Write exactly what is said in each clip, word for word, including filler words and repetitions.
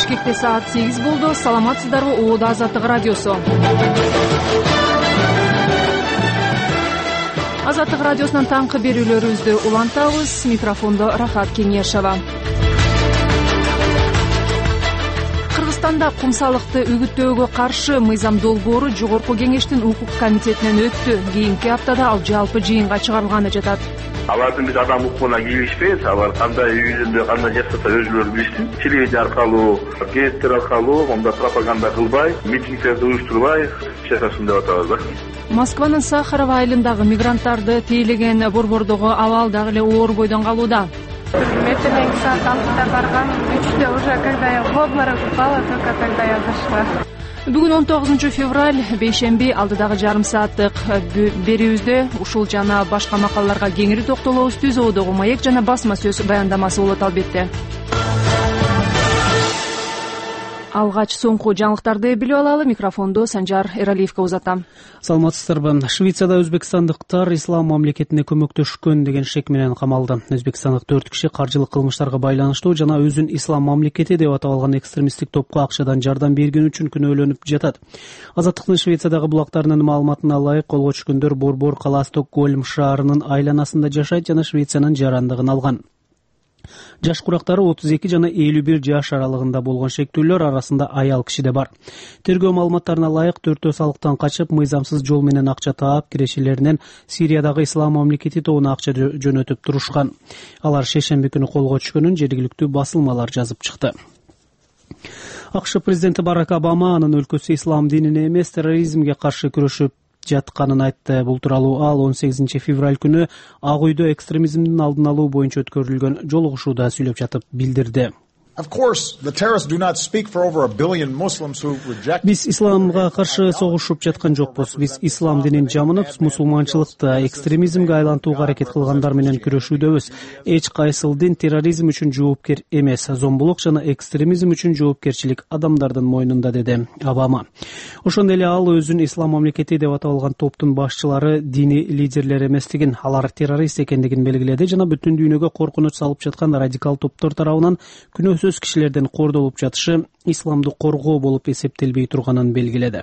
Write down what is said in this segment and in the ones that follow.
Бишкекте саат сегиз болду. Саламатсыздарбы? Оодо Азаттык радиосу. Азаттык радиосунун таңкы берүүлөрүбүздү улантабыз. Микрофондо Рахат Кеңешова. Кыргызстанда кумсалыкты үгүттөөгө каршы мыйзам долбоору Жогорку Кеңештин укук комитетинен өттү. Кийинки аптада ал жалпы жыйынга чыгарылганы жатат. Алардын биз адам укугуна кийлишпейбиз. Алар кандай үй жүзүндө кандай жасаса өзүлөрү билишсин. Телевизия аркылуу, газеттер аркылуу, монда пропаганда кылбай, митингдерди уюштурбай жашасын деп атабыз да. Москванын Сахаров айылындагы мигранттарды тейлеген борбордогу абал дагы эле оор бойдон калууда. Метелен саат алтыда баргам, үчтө уже когда я в обморок упала, только тогда я дошла. Бүгүн он тогузунчу февраль, бейшемби, алдыдагы жарым сааттык берүүбүздө ушул жана башка макалаларга кеңири токтолобуз. Түз Оодогу маек жана басма сөз баяндамасы болот албетте. Алгач соңку жаңылыктарды билип алалы. Микрофонду Санжар Эралиевге узатам. Саламатсыздарбы? Швецияда өзбекстандыктар ислам мамлекетине көмөктөшкөн деген шек менен камалды. Өзбекстандык төрт киши каржылык кылмыштарга байланыштуу жана өзүн ислам мамлекети деп атап алган экстремисттик топко акчадан жардам бергени үчүн күнөөлөнүп жатат. Азаттыктын Швециядагы булактарынын маалыматына ылайык, колго түшкөндөр Борбор кала Стокгольм шаарынын айланасында жашайт жана Швециянын жарандыгын алган. Жаш курактары отуз эки жана элүү бир жаш аралыгында болгон шектүүлөр арасында аял киши да бар. Тергөө маалыматтарына ылайык, төртөө салыктан качып, мыйзамсыз жол менен акча таап, кирешелеринен Сириядагы ислам мамлекети тобуна акча жөнөтүп турушкан. Алар шейшемби күнү колго түшкөнүн жергиликтүү басылмалар жазып чыкты. АКШ президенти Барак Обама анын өлкөсү ислам динине эмес, терроризмге каршы күрөшүп жатканын айтты. Бул тууралуу ал он сегизинчи февраль күнү Ак үйдө экстремизмдин алдын алуу боюнча өткөрүлгөн жолугушууда сүйлөп жатып билдирди. Биз исламга каршы согушуп жаткан жокпуз. Биз ислам динин жамынып, мусулманчылыкты экстремизмге айлантууга аракет кылгандар менен күрөшүүдөбүз. Эч кайсыл дин терроризм үчүн жоопкер эмес. Зомбулук жана экстремизм үчүн жоопкерчилик адамдардын мойнунда, деди Обама. Ошондой эле ал өзүн ислам мамлекети деп аталган топтун башчылары дини лидерлер эместигин, алар террорист экендигин белгиледи жана бүтүн дүйнөгө коркунуч салып жаткан радикал топтор тарабынан күнөөсүз кишилерден кордолуп жатышы исламды коргоо болуп эсептелбей турганын белгиледи.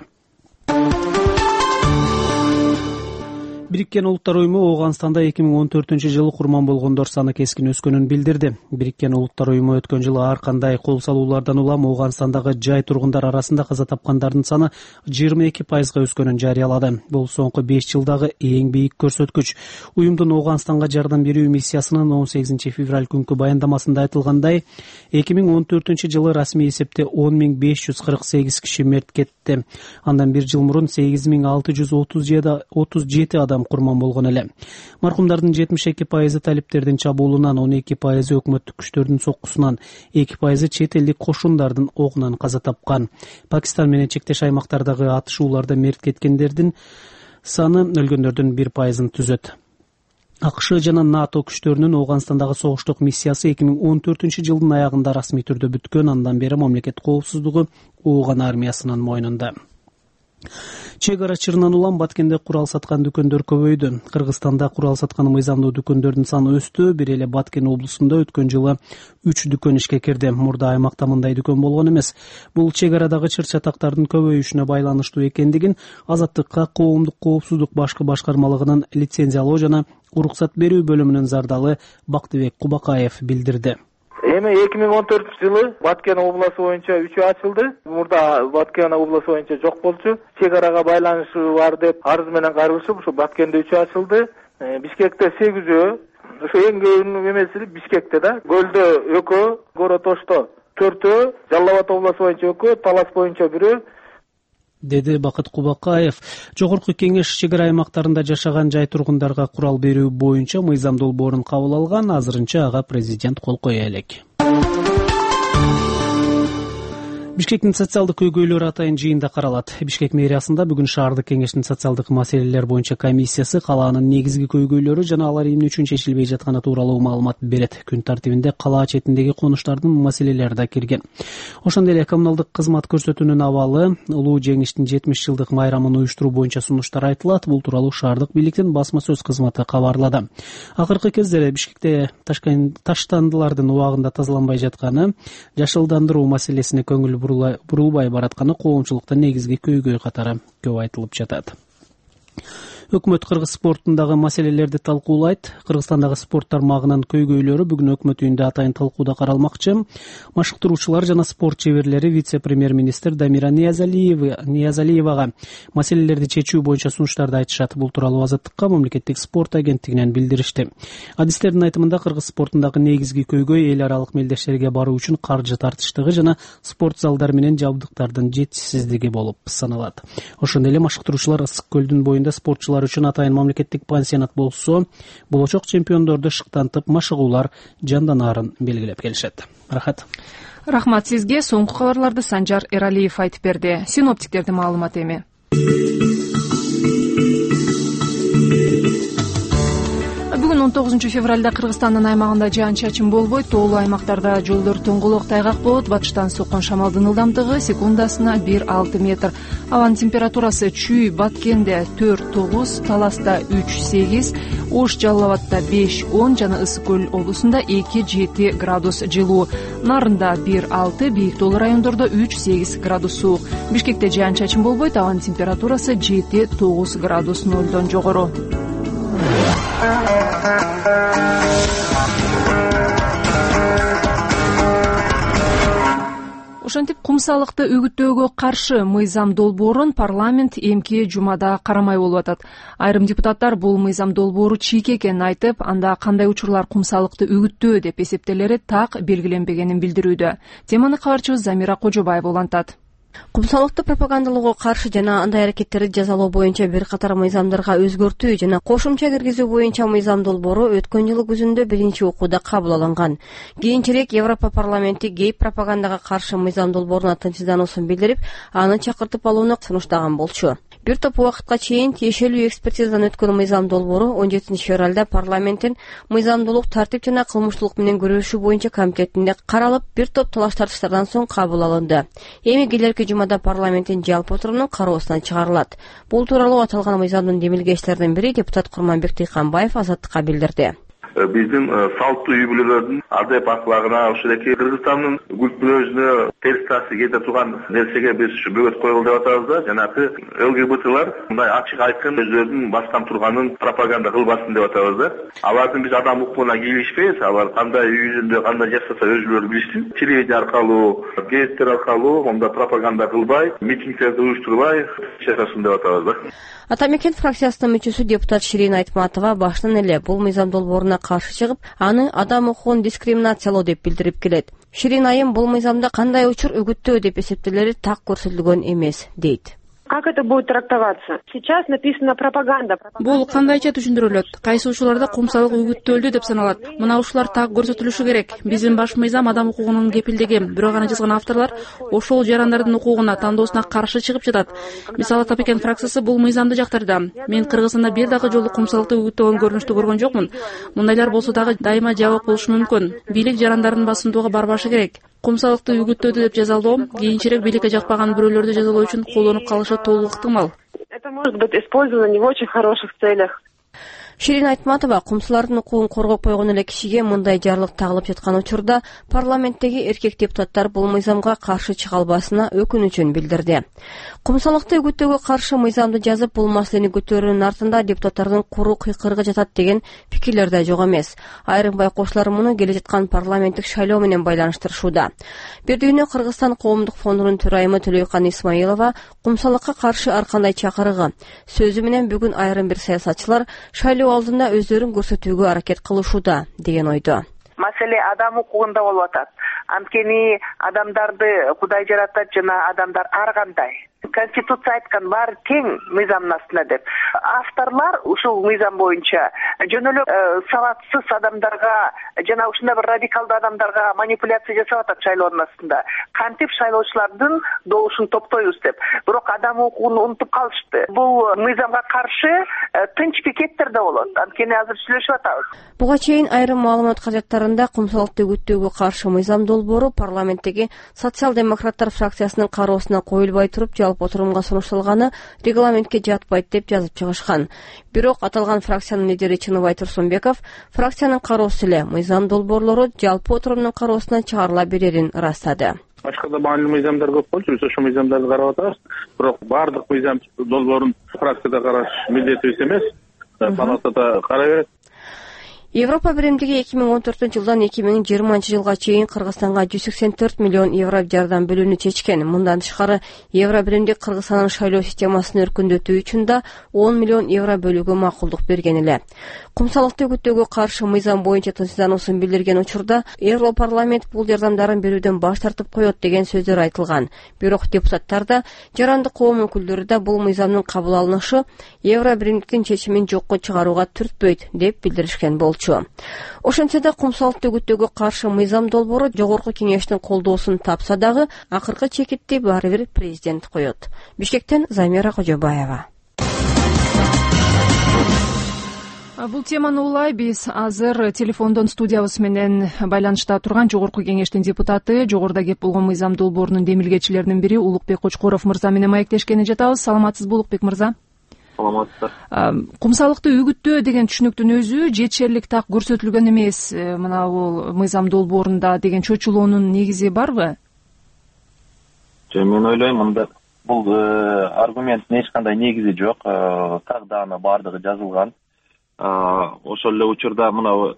Бириккен Улуттар уюму Ооганстанда эки миң он төртүнчү жылы курман болгондор саны кескин өскөнүн билдирди. Бириккен Улуттар уюму өткөн жылы ар кандай кол салуулардан улам Ооганстандагы жай тургундар арасында каза тапкандардын саны жыйырма эки пайызга өскөнүн жарыялады. Бул соңку беш жылдагы эң бийик көрсөткүч. Уюмдун Ооганстанга жардам берүү миссиясынын он сегизинчи февраль күнкү баяндамасында айтылгандай, эки миң он төртүнчү жылы расмий эсепте он миң беш жүз кырк сегиз киши мерт кетти. Андан бир жыл мурун сегиз миң алты жүз отуз жети адам курман болгон эле. Маркумдардын жетимиш эки пайызы талиптердин чабуулунан, он эки пайызы өкмөттүк күчтөрдүн соккусунан, эки пайызы чет элдик кошундардын огунан каза тапкан. Пакистан менен чектеш аймактардагы атышууларда мерт кеткендердин саны өлгөндөрдүн бир пайызын түзөт. АКШ жана НАТО күчтөрүнүн Ооганстандагы согуштук миссиясы эки миң он төртүнчү жылдын аягында расмий түрдө бүткөн. Андан бери мамлекет коопсуздугу Ооган армиясынын мойнунда. Чек ара чырынан улам Баткенде курал саткан дүкөндөр көбөйдү. Кыргызстанда курал саткан мыйзамдуу дүкөндөрдүн саны өстү. Бир эле Баткен облусунда өткөн жылы үч дүкөн ишке кирди. Мурда аймакта мындай дүкөн болгон эмес. Бул чек арадагы чыр-чатактардын көбөйүшүнө байланыштуу экендигин Азаттыкка коомдук коопсуздук башкы башкармалыгынын лицензиялоо жана уруксат берүү бөлүмүнүн зардалы Бактыбек Кубакаев билдирди. Эми эки миң он төртүнчү жылы Баткен обласу боюнча үчөө ачылды. Мурда Баткен обласу боюнча жок болчу. Чек арага байланышы бар деп арыз менен кайрылышып, ушу Баткенде үчөө ачылды. Бишкекте сегизөө, ошо эң көп эмеси Бишкекте да. Көлдө экөө, Горотошто төртөө, Жалал Абад обласу боюнча экөө, Талас боюнча бирөө, деди Бакыт Кубакаев. Жогорку кеңеш чек ара аймактарында жашаган жай тургундарга курал берүү боюнча мыйзам долбоорун кабыл алган. Азырынча ага президент кол кое элек. Бишкектин социалдык көйгөйлөрү атайын жыйында каралат. Бишкек мэриясында бүгүн шаардык кеңештин социалдык маселелер боюнча комиссиясы калаанын негизги көйгөйлөрү жана алар эмне үчүн чечилбей жатканы тууралуу маалымат берет. Күн тартибинде калаа четиндеги конуштардын маселелери да кирген. Ошондой эле коммуналдык кызмат көрсөтүүнүн абалы, улуу жеңиштин жетимиш жылдык майрамын уюштуруу боюнча сунуштар айтылат. Бул тууралуу шаардык бийликтин басма сөз кызматы кабарлады. Акыркы кездери Бишкекте таштандылардын убагында тазаланбай жатканы, жашылдандыруу маселесине көңүл бурулбай баратканы коомчулукта негизги көйгөй катары көп айтылып жатат. Өкмөт кыргыз спортундагы маселелерди талкуулайт. Кыргызстандагы спорт тармагынын көйгөйлөрү бүгүн өкмөт үйүндө атайын талкууда каралмакчы. Машыктыруучулар жана спорт чеберлери вице-премьер-министр Дамира Ниязалиевага маселелерди чечүү боюнча сунуштарды айтышат. Бул тууралуу Азаттыкка мамлекеттик спорт агенттигинен билдиришти. Адистердин айтымында кыргыз спортундагы негизги көйгөй эл аралык мелдештерге баруу үчүн каржы тартыштыгы жана спорт залдары менен жабдыктардын жетишсиздиги болуп саналат. Ошондой эле машыктыруучулар Ысык көлдүн боюнда спортчулар үчүн атайын мамлекеттик пансионат болсо, болочок чемпиондорду шыктантып машыгуулар жанданаарын белгилеп келишет. Рахат. Рахмат сизге. Соңку кабарларды Санжар Эралиев айтып берди. Синоптиктердин маалыматы эми. Бүгүн он тогузунчу февралда Кыргызстандын аймагында жаан-чачын болбойт. Тоолуу аймактарда жолдор тоңголок тайгак болот. Батыштан соккон шамалдын ылдамдыгы секундасына бир алты метр. Абанын температурасы Чүй, Баткенде төрт тогуз, Таласта үч сегиз, Ош, Жалал Абадта беш он жана Ысык көл облусунда эки жети градус жылуу. Нарында бир алты, бийик тоолуу райондордо үч сегиз градус суук. Бишкекте жаан-чачын болбойт. Абанын температурасы жети тогуз градус нолдон жогору. Ошентип кумсалыкты үгүттөөгө каршы мыйзам долбоорун парламент эмки жумада карамай болуп атат. Айрым депутаттар бул мыйзам долбоору чийки экенин айтып, анда кандай учурлар кумсалыкты үгүттөө деп эсептелери так белгиленбегенин билдирүүдө. Теманы кабарчыбыз Замира Кожобаева улантат. Кумсалыкты пропагандалоого каршы жана андай аракеттерди жазалоо боюнча бир катар мыйзамдарга өзгөртүү жана кошумча киргизүү боюнча мыйзам долбоору өткөн жылы күзүндө биринчи окууда кабыл алынган. Кийинчерээк Европа парламенти гей пропагандага каршы мыйзам долбоорунун тынчсыздануусун билдирип, аны чакыртып алууну сунуштаган болчу. Бир топ убакытка чейин тиешелүү экспертизадан өткөн мыйзам долбоору он жетинчи февралда парламенттин мыйзамдуулук, тартип жана кылмыштуулук менен күрөшүү боюнча комитетинде каралып, бир топ талаш тартыштардан соң кабыл алынды. Эми келерки жумада парламенттин жалпы отурумунун кароосуна чыгарылат. Бул тууралуу аталган мыйзамдын демилгечтеринин бири депутат Курманбек Тыйканбаев Азаттыкка билдирди. Биздин салттуу үй бүлөлөрдүн адеп аклагына, ошол эки Кыргызстандын культурасына терс таасир кете турган нерсеге биз бөгөт коелу деп атабыз да. Жанагы ЛГБТлар мындай ачык айткан өздөрүнүн бастан турганын пропаганда кылбасын деп атабыз да. Алардын биз адам укугуна кийлишпейбиз. Алар кандай үй жүзүндө кандай жашаса өзүлөрү билишсин. Телевизор аркылуу, газеттер аркылуу монда пропаганда кылбай, митингдерди уюштурбай жашасын деп атабыз да. Атамекен фракциясынын мүчөсү депутат Ширин Айтматова баштан эле бул мыйзам долбооруна каршы чыгып, аны адам укугун дискриминациялоо деп билдирип келет. Ширин айым бул мыйзамда кандай учур үгүттөө деп эсептелери так көрсөтүлгөн эмес, дейт. Как это будет трактоваться? Сейчас написано пропаганда. Бул кандайча түшүндүрүлөт? Кайсы учурларда кумсалык үгүттөлдү деп саналат. Мына ушулар так көрсөтүлүшү керек. Биздин баш мыйзам адам укугунун кепилдиги. Бирок аны жазган авторлор ошол жарандардын укугуна, тандоосуна каршы чыгып жатат. Мисалы Атамекен фракциясы бул мыйзамды жактырды. Мен Кыргызстанда бир дагы жолу кумсалыкты үгүттөгөн көрүнүштү көргөн жокмун. Мындайлар болсо дагы дайыма жабык болушу мүмкүн. Бийлик жарандардын басымдууга барбашы керек. Кумсалыкты үгүттөөдү деп жазалоо кийинчерээк бийликке жакпаган бирөөлөрдү жазалоо үчүн колдонуп калышы толук ыктымал. Это может быть использовано не в очень хороших целях. Ширин Айтматова кумсалардын укугун коргоп койгон эле кишиге мындай жарлык тагылып жаткан учурда парламенттеги эркек депутаттар бул мыйзамга каршы чыга албасына өкүнүчүн билдирди. Кумсалыкты үгүттөөгө каршы мыйзамды жазып, бул маселени көтөрүүнүн артында депутаттардын куру кыйкырыгы жатат деген пикирлер да жок эмес. Айрым байкоочулар муну келе жаткан парламенттик шайлоо менен байланыштырышууда. Бирдүйнө Кыргызстан коомдук фондунун төрайымы Төлөйкан Исмаилова кумсалыкка каршы ар кандай чакырыгы сөзү менен бүгүн айрым бир саясатчылар шайлоо алдында өздөрүн көрсөтүүгө аракет кылышууда деген ойдо. Маселе адам укугунда болуп атат. Анткени адамдарды Кудай жаратат жана адамдар ар кандай. Конституция айткан баары тең мыйзамдын астында деп. Авторлар ушул мыйзам боюнча жөн эле сабатсыз адамдарга жана ушундай бир радикалдуу адамдарга манипуляция жасап атат шайлоонун астында. Кантип шайлоочулардын добушун топтойбуз деп. Бирок адам укугун унутуп калышты. Бул мыйзамга каршы тынч пикеттер да болот. Анткени азыр сүйлөшүп атабыз. Буга чейин айрым маалымат каражаттарында кумсалыкты үгүттөөгө каршы мыйзам долбоору парламенттеги социал-демократтар фракциясынын кароосуна коюлбай туруп жалпы отурумга сунушталганы регламентке жатпайт деп жазып чыгышкан. Бирок аталган фракциянын лидери Чыныбай Турсунбеков фракциянын кароосу эле мыйзам долбоорлору жалпы отурумдун кароосуна чыгарыла берерин ырастады. Башка да маанилүү мыйзамдар көп болчу, биз ошол мыйзамдарды карап атабыз. Бирок баардык мыйзам долбоорун фракцияда караш милдетибиз эмес, палатада карай берет. Европа биримдиги эки миң он төртүнчү жылдан эки миң жыйырманчы жылга чейин Кыргызстанга жүз сексен төрт миллион евро жардам бөлүүнү чечкен. Мындан тышкары Евро биримдик Кыргызстандын шайлоо системасын өркүндөтүү үчүн да он миллион евро бөлүүгө макулдук берген эле. Кумсалыкты үгүттөөгө каршы мыйзам боюнча тынчсыздануусун билдирген учурда Европарламент бул жардамдарын берүүдөн баш тартып коет деген сөздөр айтылган. Бирок депутаттар да, жарандык коом өкүлдөрү да бул мыйзамдын кабыл алынышы Евро биримдиктин чечимин жокко чыгарууга түртпөйт деп билдиришкен болчу. Ошентсе да кумсалыкты үгүттөөгө каршы мыйзам долбоору жогорку кеңештин колдоосун тапса дагы акыркы чекитти баары бир президент коет. Бишкектен Замира Кожобаева. Бул теманы улай биз азыр телефондон студиябыз менен байланышта турган жогорку кеңештин депутаты, жогоруда кеп болгон мыйзам долбоорунун демилгечилеринин бири Улукбек Кочкоров мырза менен маектешкени жатабыз. Саламатсызбы, Улукбек мырза? Саламатсыздар. Кумсалыкты үгүттөө деген түшүнүктүн өзү жетишерлик так көрсөтүлгөн эмес. Мына бул мыйзам долбоорунда деген чочулоонун негизи барбы? Жок, мен ойлойм, мында бул аргументтин эч кандай негизи жок. Так даана бардыгы жазылган. Ошол эле учурда мына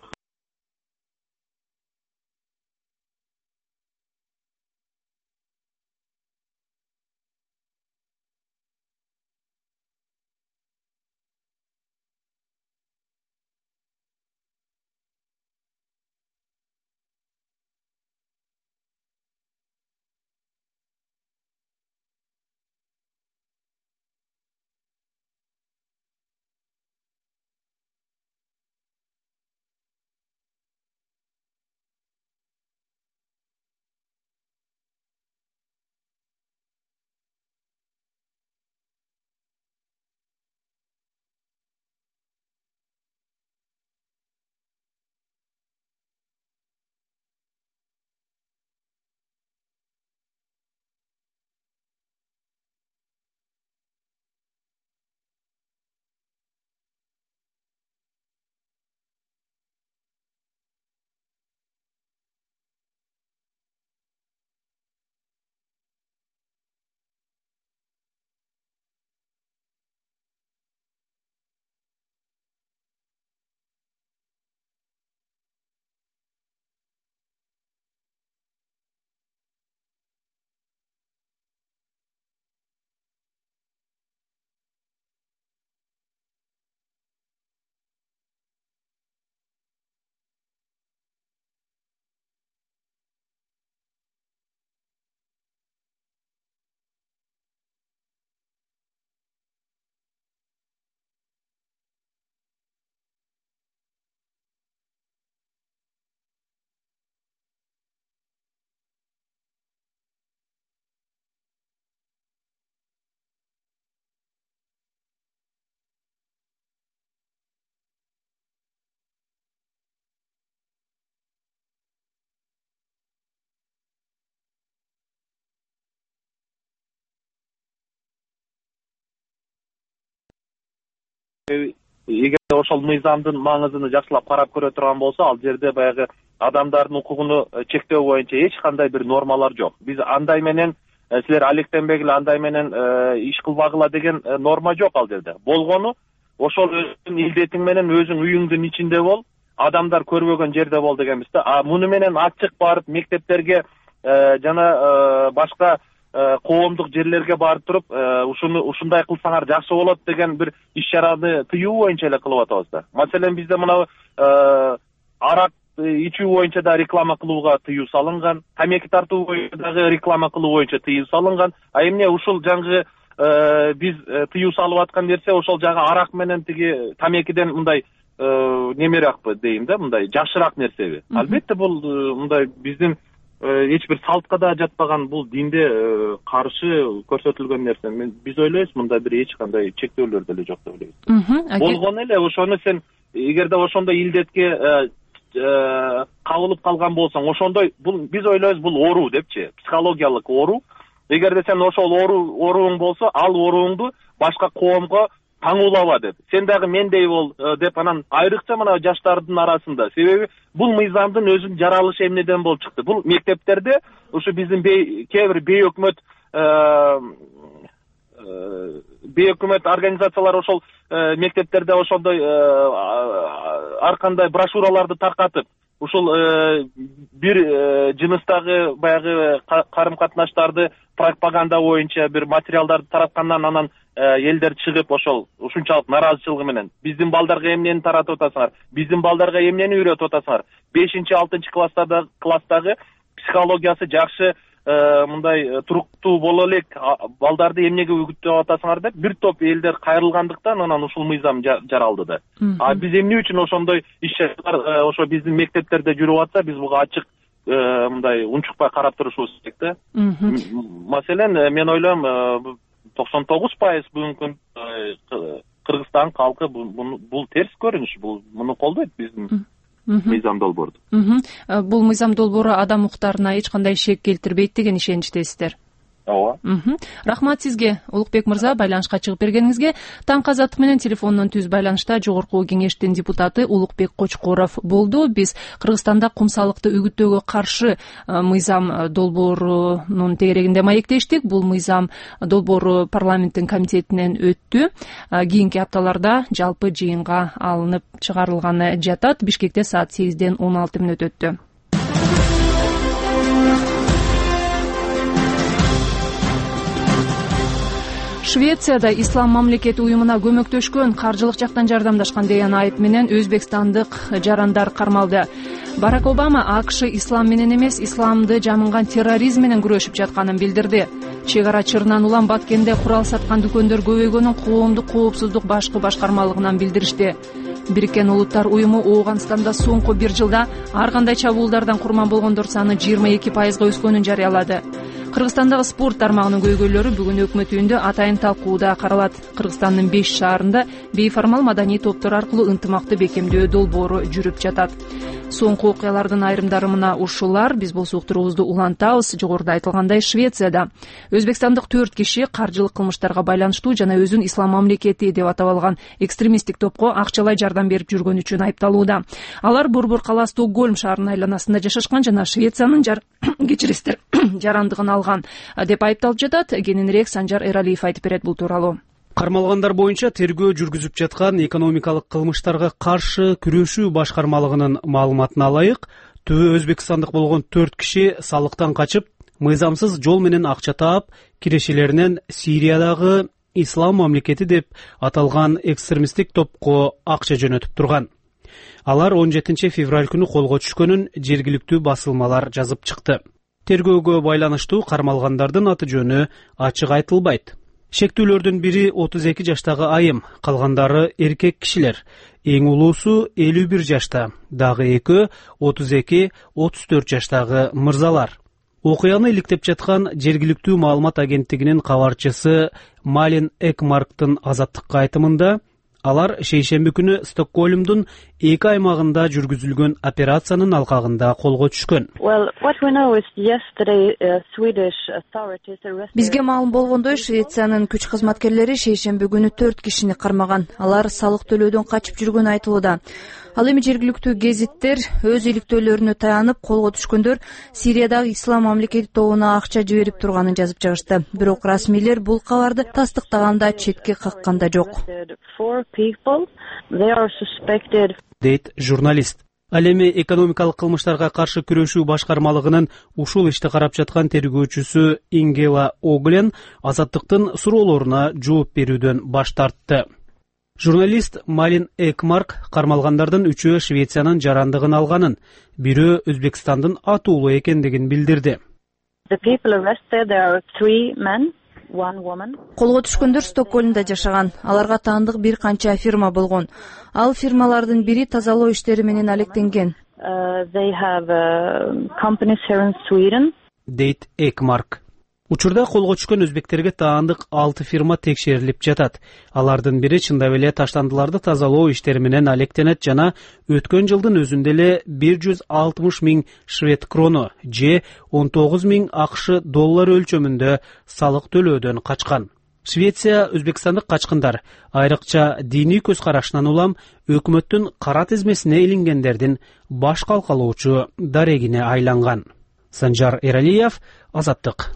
эгер ошол мыйзамдын маңызын жакшылап карап көрө турган болсо, ал жерде баягы адамдардын укугуну чектөө боюнча эч кандай бир нормалар жок. Биз андай менен силер алектенбегиле, андай менен иш кылбагыла деген норма жок ал жерде. Болгону ошол өзүңдүн илдетиң менен өзүң үйүңдүн ичинде бол, адамдар көрбөгөн жерде бол дегенбиз да. А муну менен ачык барып мектептерге жана башка коомдук жерлерге барып туруп ушуну ушундай кылсаңар жакшы болот деген бир иш чараны тыюу боюнча эле кылып атабыз да. Маселен бизде мына арак ичүү боюнча да реклама кылууга тыюу салынган, тамеки тартуу боюнча дагы реклама кылуу боюнча тыюу салынган. А эмне ушул жаңгы биз тыюу салып аткан нерсе ошол жагы арак менен тиги тамекиден мындай немерээкпы дейм да, мындай жакшыраак нерсеби? Албетте бул мындай биздин эч бир салтка да жатпаган, бул динде каршы көрсөтүлгөн нерсе. Биз ойлойбуз мындай бир эч кандай чектөөлөр деле жок деп ойлойбуз. Болгону эле ошону сен эгерде ошондой илдетке кабылып калган болсоң, ошондой бул биз ойлойбуз бул оору депчи, психологиялык оору. Эгерде сен ошол ооруң болсо, ал ооруңду башка коомго таңуулаба деп. Сен дагы мендей бол деп анан айрыкча мына жаштардын арасында. Себеби бул мыйзамдын өзүнүн жаралышы эмнеден болуп чыкты? Бул мектептерде ушу биздин кээ бир бейөкмөт бейөкмөт организациялар ошол мектептерде ошондой ар кандай брошюраларды таркатып, ушул бир жыныстагы баягы карым катнаштарды пропаганда боюнча бир материалдарды тараткандан анан элдер чыгып ошол ушунчалык нааразычылыгы менен биздин балдарга эмнени таратып атасыңар, биздин балдарга эмнени үйрөтүп атасыңар, бешинчи алтынчы класстагы класстагы психологиясы жакшы мындай туруктуу боло элек балдарды эмнеге үгүттөп атасыңар деп бир топ элдер кайрылгандыктан анан ушул мыйзам жаралды да. А биз эмне үчүн ошондой иш чаралар ошо биздин мектептерде жүрүп атса, биз буга ачык мындай унчукпай карап турушубуз керек да. Маселен, мен ойлойм токсон тогуз пайыз бүгүнкү Кыргызстан калкы бул терс көрүнүш, бул муну колдойт биздин мыйзам долбоорду. Бул мыйзам долбоору адам укуктарына эч кандай шек келтирбейт деген ишеничтесиздер. Ооба. Рахмат сизге, Улукбек мырза, байланышка чыгып бергениңизге. Таңкы азаттык менен телефондон түз байланышта жогорку кеңештин депутаты Улукбек Кочкоров болду. Биз Кыргызстанда кумсалыкты үгүттөөгө каршы мыйзам долбоорунун тегерегинде маектештик. Бул мыйзам долбоору парламенттин комитетинен өттү. Кийинки апталарда жалпы жыйынга алынып чыгарылганы жатат. Бишкекте саат сегизден он алты мүнөт өттү. Швецияда Ислам мамлекети уюмуна көмөктөшкөн, каржылык жактан жардамдашкан деген айып менен өзбекстандык жарандар кармалды. Барак Обама АКШ ислам менен эмес, исламды жамынган терроризм менен күрөшүп жатканын билдирди. Чек ара чырынан улам Баткенде курал саткан дүкөндөр көбөйгөнүн коомдук коопсуздук башкы башкармалыгынан билдиришти. Бириккен Улуттар уюму Ооганстанда соңку бир жылда ар кандай чабуулдардан курман болгондор саны жыйырма эки пайызга өскөнүн жарыялады. Кыргызстандагы спорт тармагынын көйгөйлөрү бүгүн өкмөт үйүндө атайын талкууда каралат. Кыргызстандын беш шаарында бейформал маданий топтор аркылуу ынтымакты бекемдөө долбоору жүрүп жатат. Соңку окуялардын айрымдары мына ушулар. Биз болсо уктуруубузду улантабыз. Жогоруда айтылгандай, Швецияда өзбекстандык төрт киши каржылык кылмыштарга байланыштуу жана өзүн ислам мамлекети деп атап алган экстремисттик топко акчалай жардам берип жүргөн үчүн айыпталууда. Алар Борбор калаа Стокгольм шаарынын айланасында жашашкан жана Швециянын жар кечиресиздер жарандыгын алган деп айыпталып жатат. Кененирээк Санжар Эралиев айтып берет бул тууралуу. Кармалгандар боюнча тергөө жүргүзүп жаткан экономикалык кылмыштарга каршы күрөшүү башкармалыгынын маалыматына ылайык, түбү өзбекстандык болгон төрт киши салыктан качып, мыйзамсыз жол менен акча таап, кирешелеринен Сириядагы ислам мамлекети деп аталган экстремисттик топко акча жөнөтүп турган. Алар он жетинчи февраль күнү колго түшкөнүн жергиликтүү басылмалар жазып чыкты. Тергөөгө байланыштуу кармалгандардын аты жөнү ачык айтылбайт. Шектүүлөрдүн бири отуз эки жаштагы айым, калгандары эркек кишилер. Эң улуусу элүү бир жашта, дагы экөө отуз эки отуз төрт жаштагы мырзалар. Окуяны иликтеп жаткан жергиликтүү маалымат агенттигинин кабарчысы Малин Экмарктын Азаттыкка айтымында, алар шейшемби күнү Стокгольмдун эки аймагында жүргүзүлгөн операциянын алкагында колго түшкөн. Бизге маалым болгондой, Швециянын күч кызматкерлери шейшемби күнү төрт кишини кармаган. Алар салык төлөөдөн качып жүргөнү айтылууда. Ал эми жергиликтүү гезиттер өз иликтөөлөрүнө таянып, колго түшкөндөр Сириядагы ислам мамлекети тобуна акча жиберип турганын жазып чыгышты. Бирок расмийлер бул кабарды тастыктаганда, четке каккан да жок, дейт журналист. Ал эми экономикалык кылмыштарга каршы күрөшүү башкармалыгынын ушул ишти карап жаткан тергөөчүсү Ингела Оглен Азаттыктын суроолоруна жооп берүүдөн баш тартты. Журналист Малин Экмарк кармалгандардын үчөө Швециянын жарандыгын алганын, бирөө Өзбекстандын атуулу экендигин билдирди. Колго түшкөндөр Стокгольмдо жашаган. Аларга таандык бир канча фирма болгон. Ал фирмалардын бири тазалоо иштери менен алектенген. Дейт Экмарк. Учурда колго түшкөн өзбектерге таандык алты фирма текшерилип жатат. Алардын бири чындап эле таштандыларды тазалоо иштери менен алектенет жана өткөн жылдын өзүндө эле бир жүз алтымыш миң швед крону же он тогуз миң АКШ доллар өлчөмүндө салык төлөөдөн качкан. Швеция өзбекстандык качкындар айрыкча диний көз карашынан улам өкмөттүн кара тизмесине илингендердин баш калкалоочу дарегине айланган. Санжар Эралиев, Азаттык.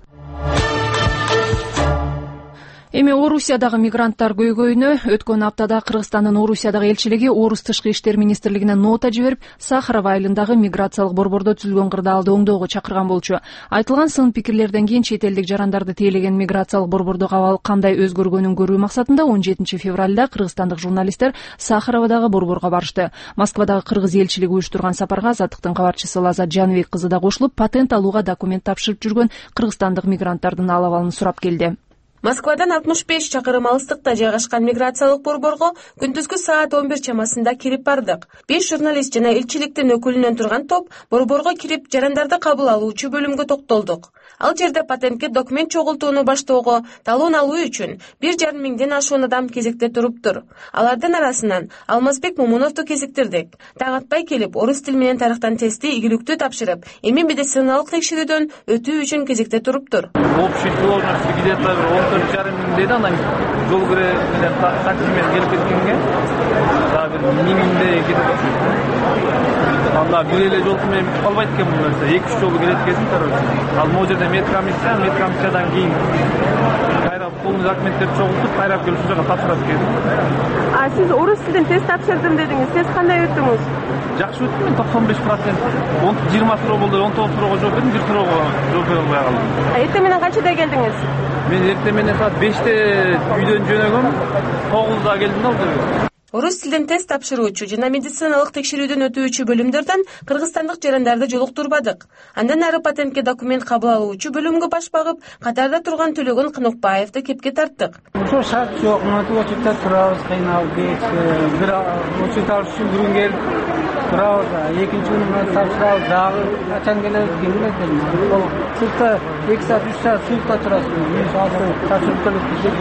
Эми Орусиядагы мигранттар көйгөйүнө өткөн аптада Кыргызстандын Орусиядагы элчилиги Орус тышкы иштер министрлигине нота жиберип, Сахарова айылындагы миграциялык борбордо түзүлгөн кырдаалды оңдоого чакырган болчу. Айтылган сын пикирлерден кийин чет элдик жарандарды тейлеген миграциялык борбордо абал кандай өзгөргөнүн көрүү максатында он жетинчи февралда кыргызстандык журналисттер Сахаровадагы борборго барышты. Москвадагы кыргыз элчилиги уюштурган сапарга Азаттыктын кабарчысы Лазат Жаныбек кызы да кошулуп, патент алууга документ тапшырып жүргөн кыргызстандык мигранттардын ал абалын сурап келди. Москвадан алтымыш беш чакырым алыстыкта жайгашкан миграциялык борборго күндүзгү саат он бир чамасында кирип бардык. беш журналист жана элчиликтин өкүлүнөн турган топ борборго кирип, жарандарды кабыл алуучу бөлүмгө токтолдук. Ал жерде патентке документ чогултууну баштоого талон алуу үчүн бир жарым миңден ашуун адам кезекте туруптур. Алардын арасынан Алмазбек Момуновду кезиктирдик. Таң атпай келип, орус тил менен тарыхтан тестти ийгиликтүү тапшырып, эми медициналык текшерүүдөн өтүү үчүн кезекте туруптур. Общий сложности где-то он төрт жарым миң дейт, анан жол кире менен такси менен келип кеткенге дагы бир эки миңдей кетип. Анда бир эле жолку менен албайт экен бул нерсе. эки үч жолу келет экенсиң, короче. Ал могу жерде медкомиссия, медкомиссиядан кийин кайра полный документтерди чогултуп, кайра келип ушул жака тапшырат экен. А сиз орус тилден тест тапшырдым дедиңиз. Тест кандай өттүңүз? Жакшы өттүм, мен токсон беш процент. жыйырма суроо болду, он тогуз суроого жооп бердим, бир суроого жооп бере албай калдым. Эртең менен канчада келдиңиз? Мен эртең менен саат беште үйдөн жөнөгөм, тогузда келдим да бул. Орус тилден тест тапшыруучу жана медициналык текшерүүдөн өтүүчү бөлүмдөрдөн кыргызстандык жарандарды жолуктурбадык. Андан ары патентке документ кабыл алуучу бөлүмгө баш багып, катарда турган Төлөгөн Кыныкбаевди кепке тарттык. Ошо шарт жок, очередте турабыз, кыйналып кетип, бир очеред алыш үчүн бир күн келип турабыз, экинчи күнү тапшырабыз, дагы качан келебиз билбейт. Бул сыртта эки саат, үч саат сыртта турасыз. Мен саат тапшырып келип,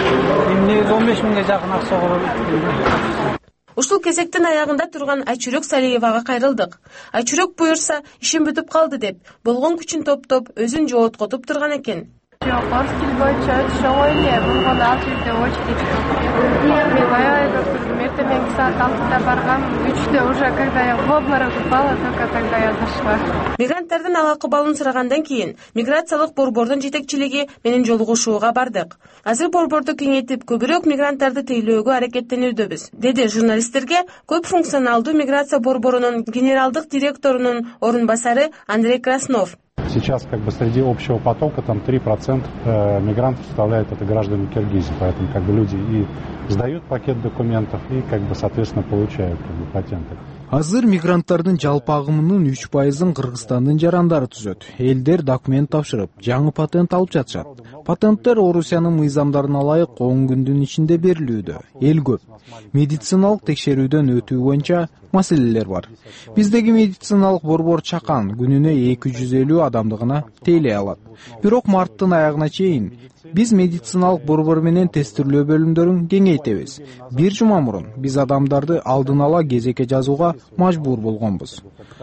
эмне он беш миңге жакын акча болот. Ушул кезектин аягында турган Айчүрөк Салиевага кайрылдык. Айчүрөк буюрса, ишим бүтүп калды деп, болгон күчүн топтоп, өзүн жооткотуп турган экен. Жок, орус тил боюнча өтүш оңой эле. Болгону ал жерде очередь. Мен баягы турдум, эртең саат алтыда баргам, үчтө уже когда я в обморок упала, только тогда я зашла. Мигранттардын ал акыбалын сурагандан кийин миграциялык борбордун жетекчилиги менен жолугушууга бардык. Азыр борборду кеңейтип, көбүрөөк мигранттарды тейлөөгө аракеттенүүдөбүз, деди журналисттерге көп функционалдуу миграция борборунун генералдык директорунун орун басары Андрей Краснов. Сейчас как бы среди общего потока там три процента мигрантов составляют это граждане Киргизии, поэтому как бы люди и сдают пакет документов и как бы соответственно получают как бы патенты. Азыр мигранттардын жалпы агымынын үч пайызын Кыргызстандын жарандары түзөт. Элдер документ тапшырып, жаңы патент алып жатышат. Патенттер Орусиянын мыйзамдарына ылайык он күндүн ичинде берилүүдө. Эл көп. Медициналык текшерүүдөн өтүү боюнча маселелер бар. Биздеги медициналык борбор чакан күнүнө эки жүз элүү адамды гана тейлей алат. Бирок марттын аягына чейин биз медициналык борбор менен тестирлөө бөлүмдөрүн кеңейтебиз. Бир жума мурун биз адамдарды алдын ала кезекке жазууга мажбур болгонбуз.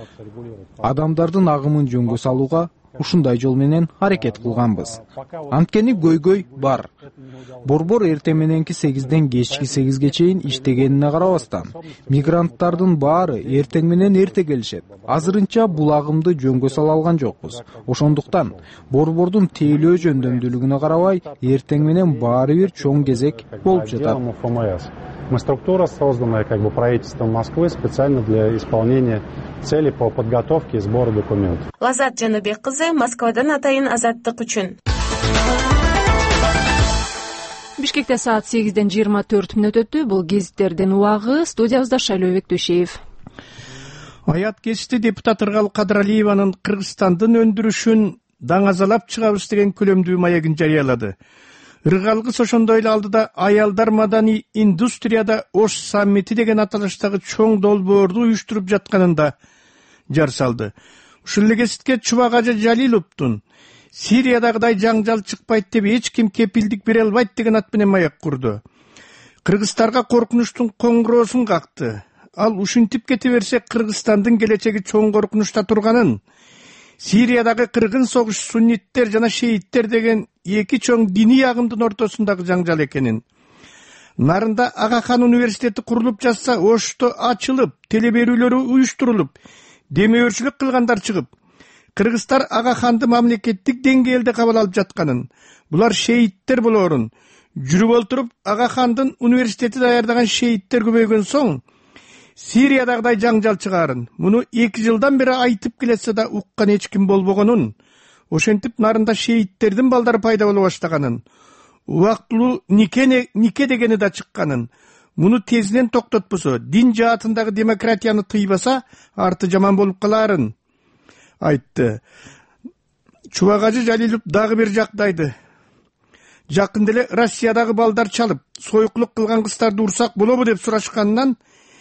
Адамдардын агымын жөнгө салууга ушундай жол менен аракет кылганбыз. Анткени көйгөй бар. Борбор эртең мененки сегизден кечки сегизге чейин иштегенине карабастан, мигранттардын баары эртең менен эрте келишет. Азырынча бул агымды жөнгө сала алган жокпуз. Ошондуктан борбордун тейлөө жөндөмдүүлүгүнө карабай, эртең менен баары бир чоң кезек болуп жатат. Мы структура, созданная как бы правительством Москвы специально для исполнения целей по подготовке и сбору документов. Лазат Жаныбек кызы, Москвадан Атайын, Азаттык үчүн. Бишкекте саат сегизден жыйырма төрт мүнөт өттү. Бул гезиттердин убагы. Студиябызда Шайлообек Төшеев. Аят кечти депутат Ыргал Кадыралиеванын Кыргызстандын өндүрүшүн даңазалап чыгабыз деген күлөмдүү маегин жарыялады. Ыргалгыс ошондой эле алдыда аялдар маданий индустрияда Ош саммити деген аталыштагы чоң долбоорду уюштуруп жатканын да жар салды. Ушул эле кесипке Чубак Жалиловдун Сириядагыдай жаңжал чыкпайт деп эч ким кепилдик бере албайт деген ат менен маяк курду. Кыргыздарга коркунучтун коңгуроосун какты. Ал ушинтип кете берсе Кыргызстандын келечеги чоң коркунучта турганын, Сириядагы кыргын согуш сунниттер жана шеиттер деген эки чоң диний агымдын ортосундагы жаңжал экенин, нарында Ага хан университети курулуп жатса, Ошто ачылып, теле берүүлөрү уюштурулуп, демөөрчүлүк кылгандар чыгып, кыргыздар Ага ханды мамлекеттик деңгээлде кабыл алып жатканын, булар шеиттер болоорун, жүрүп олтуруп Ага хандын университети даярдаган шеиттер көбөйгөн соң Сириядагыдай жаңжал чыгаарын, муну эки жылдан бери айтып келсе да уккан эч ким болбогонун, ошентип нарында шеиттердин балдары пайда боло баштаганын, убактылуу нике нике дегени да чыкканын, муну тезинен токтотпосо, дин жаатындагы демократияны тыйбаса, арты жаман болуп калаарын айтты. Чубак Жалилов дагы бир жагдайды. Жакында эле Россиядагы балдар чалып, сойкулук кылган кыздарды урсак болобу деп сурашканынан,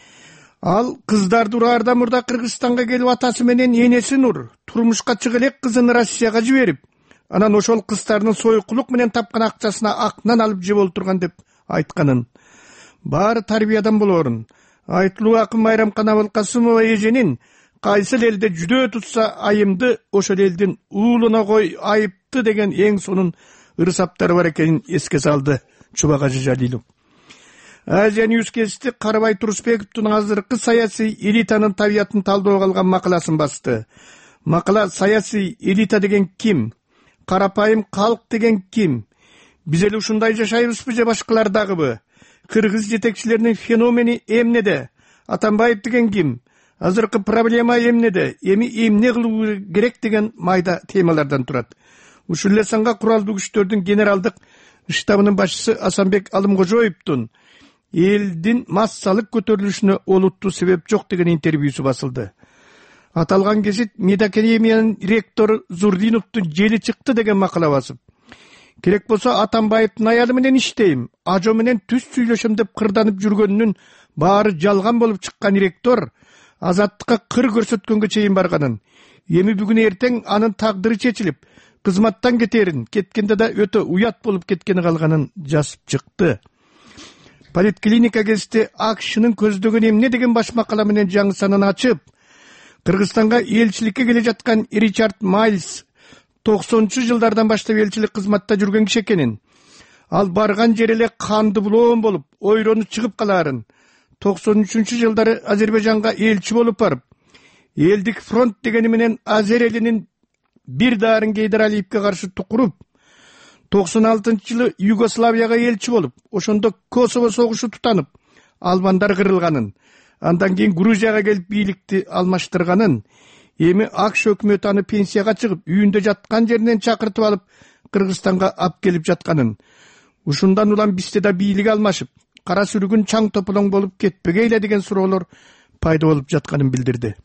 ал кыздарды ураардан мурда Кыргызстанга келип атасы менен энесин ур, турмушка чыга элек кызын Россияга жиберип, анан ошол кыздардын сойкулук менен тапкан акчасына акнан алып жеп олтурган деп айтканын. Баары тарбиядан болоорун. Айтылуу акын Майрамкан Абылкасымова эженин кайсыл элде жүдөө тутса айымды, ошол элдин уулуна кой айыпты деген эң сонун ырсаптары бар экенин эске салды Чубак Жалилов. Азия Ньюс кести Карабай Турусбековдун азыркы саясий элитанын табиятын талдоого алган макаласын басты. Макала саясий элита деген ким? Карапайым калк деген ким? Биз эле ушундай жашайбызбы же башкалардагыбы? Кыргыз жетекчилеринин феномени эмнеде? Атамбаев деген ким? Азыркы проблема эмнеде? Эми эмне кылуу керек деген майда темалардан турат. Ушул эле санга куралдуу күчтөрдүн генералдык штабынын башчысы Асанбек Алымкожоевдун элдин массалык көтөрүлүшүнө олуттуу себеп жок деген интервьюсу басылды. Аталган гезит Медакадемиянын ректору Зурдиновдун жели чыкты деген макала басып, керек болсо Атамбаевдин аялы менен иштейм, ажо менен түз сүйлөшөм деп кырданып жүргөнүнүн баары жалган болуп чыккан ректор азаттыкка кыр көрсөткөнгө чейин барганын, эми бүгүн эртең анын тагдыры чечилип, кызматтан кетерин, кеткенде да өтө уят болуп кеткени калганын жазып чыкты. Политклиника гезити АКШнын көздөгөн эмне деген баш макала менен жаңы санын ачып, Кыргызстанга элчиликке келе жаткан Ричард Майлс токсонунчу жылдардан баштап элчилик кызматта жүргөн киши экенин, ал барган жери эле канды булоон болуп, ойрону чыгып калаарын, токсон үчүнчү жылдары Азербайжанга элчи болуп барып, элдик фронт дегени менен Азер элинин бир дарын Гейдар Алиевге каршы тукуруп, токсон алтынчы жылы Югославияга элчи болуп, ошондо Косово согушу тутанып, албандар кырылганын, андан кийин Грузияга келип бийликти алмаштырганын, эми АКШ өкмөтү аны пенсияга чыгып, үйүндө жаткан жеринен чакыртып алып, Кыргызстанга алып келип жатканын, ушундан улам бизде да бийлик алмашып, кара сүрүгүн чаң тополоң болуп кетпегейле деген суроолор пайда болуп жатканын билдирди.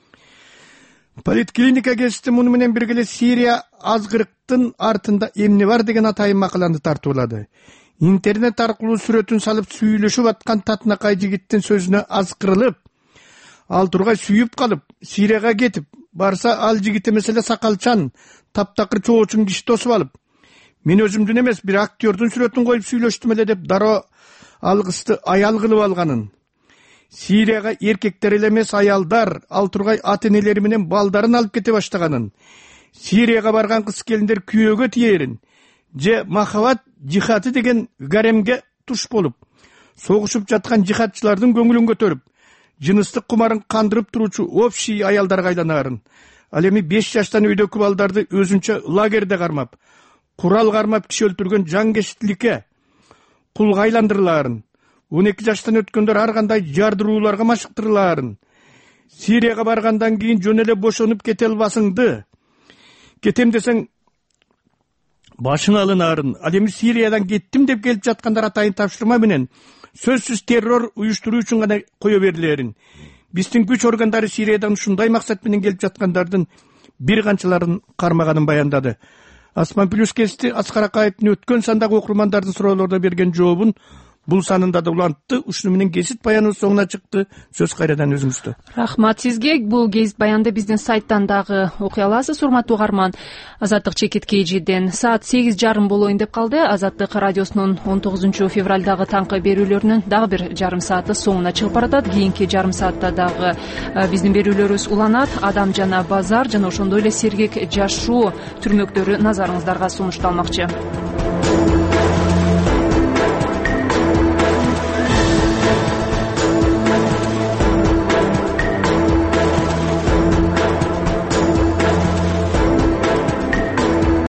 Политклиника гезити муну менен бирге эле Сирия азгырыктын артында эмне бар деген атайын макаланы тартуулады. Интернет аркылуу сүрөтүн салып сүйлөшүп аткан татынакай жигиттин сөзүнө азкырылып, ал тургай сүйүп калып, Сирияга кетип, барса ал жигит эмес эле сакалчан, таптакыр чоочун киши тосуп алып, мен өзүмдүн эмес бир актёрдун сүрөтүн коюп сүйлөштүм эле деп дароо ал кызды аял кылып алганын, Сирияга эркектер эле эмес аялдар, ал тургай ата энелери менен балдарын алып кете баштаганын, Сирияга барган кыз келиндер күйөөгө тиерин, же махабат жихаты деген гаремге туш болуп, согушуп жаткан жихатчылардын көңүлүн көтөрүп, жыныстык кумарын кандырып туруучу общий аялдарга айланаарын, ал эми беш жаштан өйдөкү балдарды өзүнчө лагерде кармап, курал кармап киши өлтүргөн жангештиликке кулга айландырылаарын, он эки жаштан өткөндөр ар кандай жардырууларга машыктырылаарын, Сирияга баргандан кийин жөн эле бошонуп кете албасыңды, кетем десең башын алынаарын, ал эми Сириядан кеттим деп келип жаткандар атайын тапшырма менен сөзсүз террор уюштуруу үчүн гана кое берилерин, биздин күч органдары Сириядан ушундай максат менен келип жаткандардын бир канчаларын кармаганын баяндады. Асман плюс кести Аскар Акаевдин өткөн сандагы окурмандардын суроолоруна берген жообун бул санында да улантты. Ушуну менен кесит баяны соңуна чыкты. Сөз кайрадан өзүңүздө. Рахмат сизге. Бул кесит баянды биздин сайттан дагы окуй аласыз, урматтуу угарман. Азаттык Чекит Кэжиден саат сегиз жарым болоюн деп калды. Азаттык радиосунун он тогузунчу февралдагы таңкы берүүлөрүнүн дагы бир жарым сааты соңуна чыгып баратат. Кийинки жарым саатта дагы биздин берүүлөрүбүз уланат. Адам жана базар жана ошондой эле сергек жашоо түрмөктөрү назарыңыздарга сунушталмакчы.